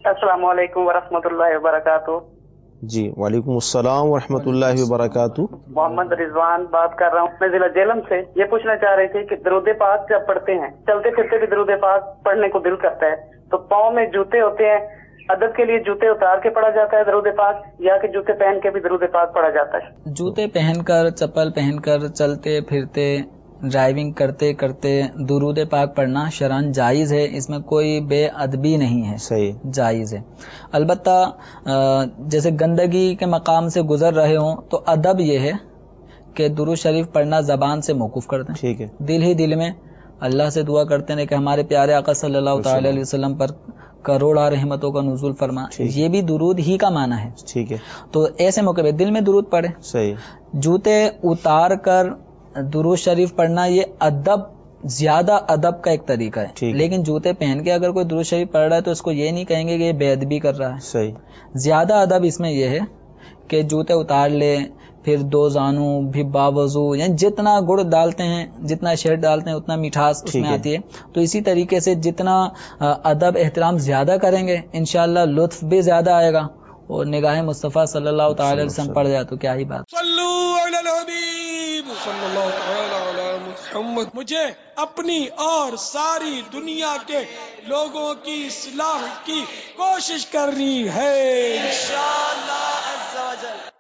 अस्सलामु अलैकुम वरहमतुल्लाहि वबरकातुहू। جی وعلیکم السلام ورحمۃ اللہ وبرکاتہ۔ محمد رضوان بات کر رہا ہوں میں ضلع جہلم سے۔ یہ پوچھنا چاہ رہی تھی کہ درود پاک جب پڑھتے ہیں چلتے پھرتے بھی درود پاک پڑھنے کو دل کرتا ہے، تو پاؤں میں جوتے ہوتے ہیں، ادب کے لیے جوتے اتار کے پڑھا جاتا ہے درود پاک، یا کہ جوتے پہن کے بھی درود پاک پڑھا جاتا ہے؟ جوتے پہن کر، چپل پہن کر چلتے پھرتے، ڈرائیونگ کرتے کرتے درود پاک پڑھنا شرعاً جائز ہے، اس میں کوئی بے ادبی نہیں ہے، صحیح جائز ہے۔ البتہ جیسے گندگی کے مقام سے گزر رہے ہوں تو ادب یہ ہے کہ درود شریف پڑھنا زبان سے موقوف کر دیں، ٹھیک ہے، دل ہی دل میں اللہ سے دعا کرتے ہیں کہ ہمارے پیارے آقا صلی اللہ تعالی علیہ وسلم پر کروڑا رحمتوں کا نزول فرما، یہ بھی درود ہی کا معنی ہے، ٹھیک ہے، تو ایسے موقع پہ دل میں درود پڑھے۔ صحیح۔ جوتے اتار کر درود شریف پڑھنا یہ ادب، زیادہ ادب کا ایک طریقہ ہے، لیکن جوتے پہن کے اگر کوئی درود شریف پڑھ رہا ہے تو اس کو یہ نہیں کہیں گے کہ یہ بے ادبی کر رہا ہے۔ صحیح۔ زیادہ ادب اس میں یہ ہے کہ جوتے اتار لے، پھر دو زانو بھی باوضو، یعنی جتنا گڑ ڈالتے ہیں، جتنا شہد ڈالتے ہیں اتنا مٹھاس اس میں آتی ہے، تو اسی طریقے سے جتنا ادب احترام زیادہ کریں گے انشاءاللہ لطف بھی زیادہ آئے گا، اور نگاہ مصطفیٰ صلی اللہ تعالی علیہ وسلم پڑ جائے تو کیا ہی بات۔ صلو علی الحبیب صلی اللہ تعالی علی محمد۔ مجھے اپنی اور ساری دنیا کے لوگوں کی اصلاح کی کوشش کرنی ہے انشاءاللہ عز و جل۔